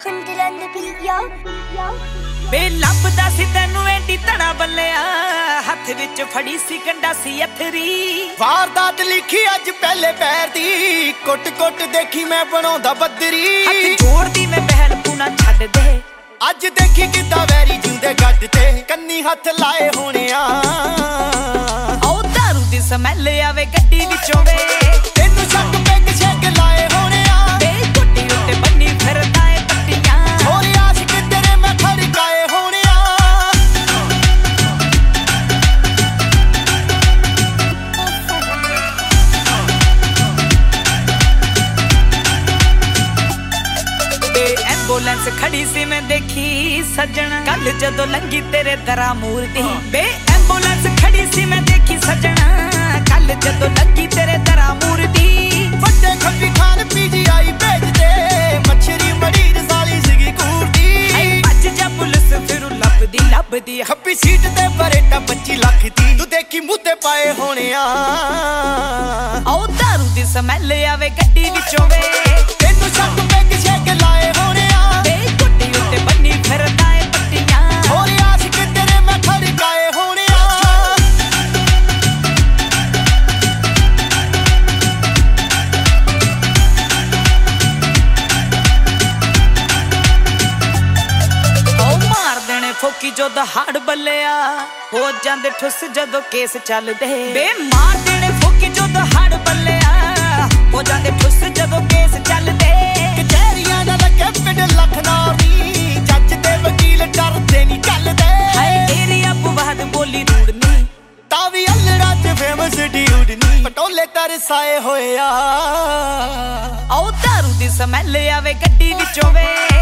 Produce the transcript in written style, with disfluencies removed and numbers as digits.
Kundiran the beat, yo. ਬੇ ਲੱਭਦਾ ਸੀ ਤੈਨੂੰ ਐਡੀ ਧੜਾ ਬੱਲਿਆ ਹੱਥ ਵਿੱਚ ਫੜੀ ਸੀ ਕੰਡਾ ਸੀ ਅਥਰੀ ਵਾਰਦਾਤ ਲਿਖੀ ਅੱਜ ਪਹਿਲੇ ਪੈਰ ਦੀ ਕੁੱਟ ਕੁੱਟ ਦੇਖੀ ਮੈਂ ਬਣਾਉਂਦਾ ਬੱਦਰੀ ਹੱਥ ਜੋੜਦੀ ਮੈਂ ਬਹਿਲ ਪੂਣਾ ਛੱਡ ਦੇ ਅੱਜ ਦੇਖੀ ਕਿੱਦਾਂ ਵੈਰੀ ਜਿਉਂਦੇ ਗੱਡ ਤੇ ਕੰਨੀ ਹੱਥ ਲਾਏ ਹੋਣਿਆ ਉਹ ਦਾਰੂ ਦੀ ਸਮੈਲ ਆਵੇ ਗੱਡੀ ਵਿੱਚੋਂ ਵੇ ਤੈਨੂੰ ਸ਼ੱਕ ਪੈਗ ਛੱਕ ਲਾਏ ਹੋਣਿਆ ਬੇ ਕੁੱਟੀ ਉੱਤੇ ਬੰਨੀ ਫਿਰਦਾ ਏ ਪੱਟੀਆਂ ਹੋਰ ਆਸ਼ਿਕ ਤੇਰੇ ਮੈਂ ਖੜਕਾਏ ਹੋਣਿਆ ਬੇ ਐਂਬੂਲੈਂਸ ਖੜੀ ਸੀ ਮੈਂ ਦੇਖੀ ਸੱਜਣਾ ਕੱਲ ਜਦੋਂ ਲੰਗੀ ਤੇਰੇ ਦਰਾਂ ਮੂਰਤੀ ਬੇ ਐਂਬੂਲੈਂਸ ਖੜੀ ਸੀ ਮੈਂ ਦੇਖੀ ਸੱਜਣਾ ਕੱਲ ਜਦੋਂ ਲੰਗੀ ਤੇਰੇ ਦਰਾਂ ਮੂਰਤੀ ਵੱਡੇ ਖੱਬੀ ਖਾਨ ਪੀਜੀਆਈ ਭੇਜਦੇ ਮੱਛਰੀ ਮੜੀ ਰਸਾਲੀ ਸੀਗੀ ਕੂਰਦੀ ਅੱਜ ਜਾ ਪੁਲਿਸ ਫਿਰ ਲੱਭਦੀ ਖੱਬੀ ਸੀਟ ਤੇ ਬਰੇਟਾ 25 ਲੱਖ ਦੀ ਤੂੰ ਦੇਖੀ ਮੂੰਹ ਪਾਏ ਹੋਣਿਆ ਉਹ ਦਾਰੂ ਦੀ ਸਮੈਲ ਆਵੇ ਗੱਡੀ ਵਿੱਚੋਂ ਵੇ ਤੈਨੂੰ ਸ਼ੱਕ ਪੈਗ ਛੱਕ ਲਾਏ ਹੋਣਿਆ ਬੇ ਕੁੱਟੀ ਉੱਤੇ ਬੰਨੀ ਫਿਰਦਾ ਏ ਪੱਟੀਆਂ ਹੋਰ ਆਸ਼ਿਕ ਤੇਰੇ ਮੈਂ ਖੜਕਾਏ ਹੋਣਿਆ ਫੋਕੀ ਜੋ ਦਹਾੜ ਬੱਲਿਆ ਹੋ ਜਾਂਦੇ ਠੁੱਸ ਜਦੋਂ ਕੇਸ ਚੱਲਦੇ ਬੇ ਮਾਰ ਦੇਣੇ ਫੋਕੀ ਜੋ ਦਹਾੜ ਬੱਲਿਆ ਹੋ ਜਾਂਦੇ ਠੁੱਸ ਜਦੋਂ ਕੇਸ ਚੱਲਦੇ ਕਚਹਿਰੀਆਂ ਦਾ ਲੱਗੇ ਪਿੰਡ ਲਖਨੌਰ ਦੀ ਜੱਜ ਤੇ ਵਕੀਲ ਡਰਦੇ ਨਹੀਂ ਚੱਲਦੇ ਹਾਏ ਤੇਰੀ ਅਪਵਾਦ ਬੋਲੀ ਰੂੜਨੀ ਤਾਂ ਵੀ ਅਲੜਾ ਤੇ ਫੇਮਸ ਡਿਊਡਨੀ ਪਟੋਲੇ ਤਰਸਾਏ ਹੋਇਆ ਉਹ ਦਾਰੂ ਦੀ ਸਮੈਲ ਆਵੇ ਗੱਡੀ ਵਿੱਚੋਂ ਵੇ